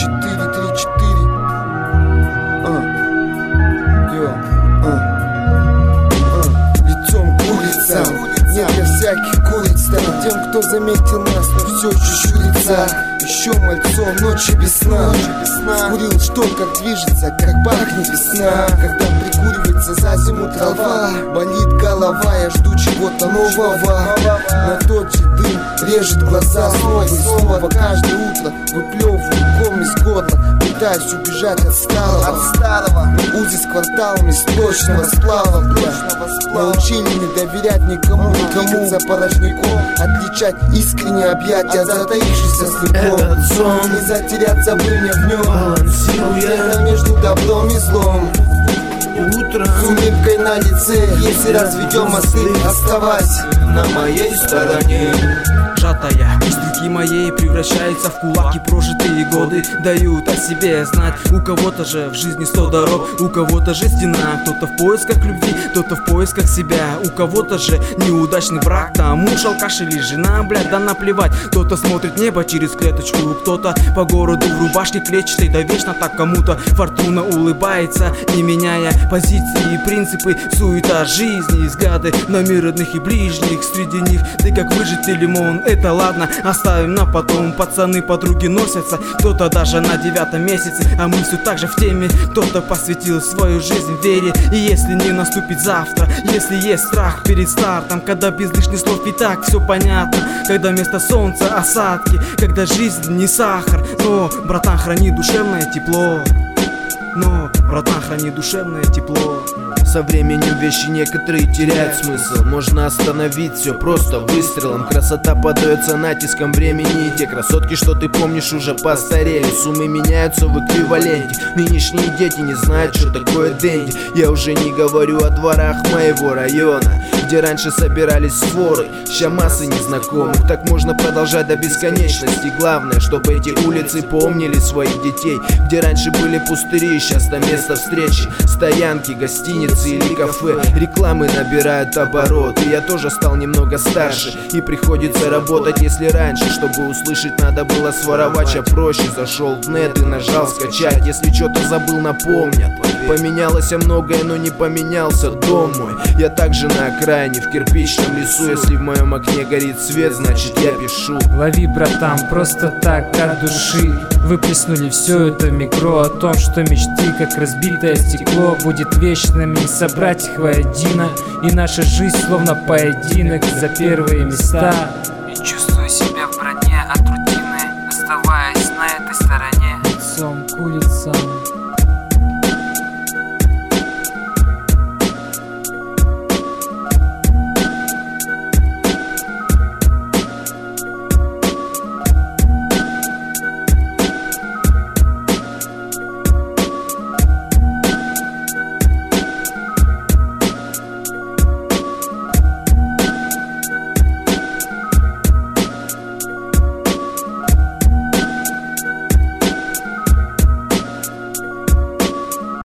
Лицом к улицам, не для всяких куриц. Стану тем, кто заметил нас, но все еще щурится. Еще мальцом, ночи без сна. Скурил, что как движется, как пахнет весна. Когда прикуривается за зиму трава, болит голова, я жду чего-то нового. На тот же дым режет глаза снова и снова. Каждое утро выплевываю ком из горла. Пытаюсь убежать от старого, но УЗИ с кварталами сплошного сплава, научили не доверять никому, за порожняком, отличать искреннее объятия, затаившийся слепом. Этот сон, не затеряться бы мне в нем, балансируя между добром и злом. Утром с улыбкой на лице, если разведем мосты, оставайся на моей стороне. Сжатая из руки моей превращается в кулак, и прожитые годы дают о себе знать. У кого-то же в жизни 100 дорог, у кого-то же стена. Кто-то в поисках любви, кто-то в поисках себя. У кого-то же неудачный брак, там муж, алкаш или жена, блядь, да наплевать. Кто-то смотрит небо через клеточку, кто-то по городу в рубашке клетчатой. Да вечно так кому-то фортуна улыбается, не меняя позиции и принципы. Суета жизни, взгляды на мир родных и ближних. Среди них ты как выжатый лимон. Это ладно, оставим на потом. Пацаны, подруги носятся, кто-то даже на 9-м месяце, а мы все так же в теме. Кто-то посвятил свою жизнь вере. И если не наступит завтра, если есть страх перед стартом, когда без лишних слов и так все понятно, когда вместо солнца осадки, когда жизнь не сахар. Но, братан, храни душевное тепло. Но, братан, храни душевное тепло. Со временем вещи некоторые теряют смысл. Можно остановить все просто выстрелом. Красота поддается натиском времени, и те красотки, что ты помнишь, уже постарели. Суммы меняются в эквиваленте. Нынешние дети не знают, что такое деньги. Я уже не говорю о дворах моего района, где раньше собирались своры, ща массы незнакомых. Так можно продолжать до бесконечности. Главное, чтобы эти улицы помнили своих детей. Где раньше были пустыри, сейчас там место встречи. Стоянки, гостиницы или кафе. Рекламы набирают обороты. Я тоже стал немного старше, и приходится работать. Если раньше, чтобы услышать, надо было своровать, а проще зашел в нет и нажал скачать. Если что-то забыл, напомнят. Поменялось многое, но не поменялся дом мой. Я также на окраине, в кирпичном лесу. Если в моем окне горит свет, значит я пишу. Лови, братан, просто так, от души. Выплеснули все это в микро о том, что мечты, как разбитое стекло, будет вечными, не собрать их воедино. И наша жизнь словно поединок за первые места.